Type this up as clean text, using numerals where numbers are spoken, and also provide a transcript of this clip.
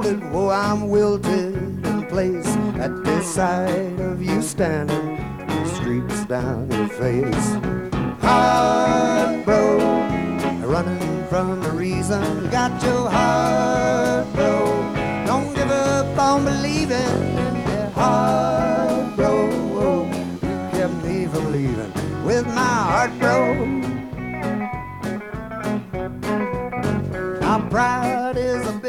wilted, whoa, I'm wilted in place at the sight of you standing, the streaks down your face. Heart broke, running from the reason, got your heart broke. Don't give up on believing in your heart broke. You kept me from leaving with my heart broke. How proud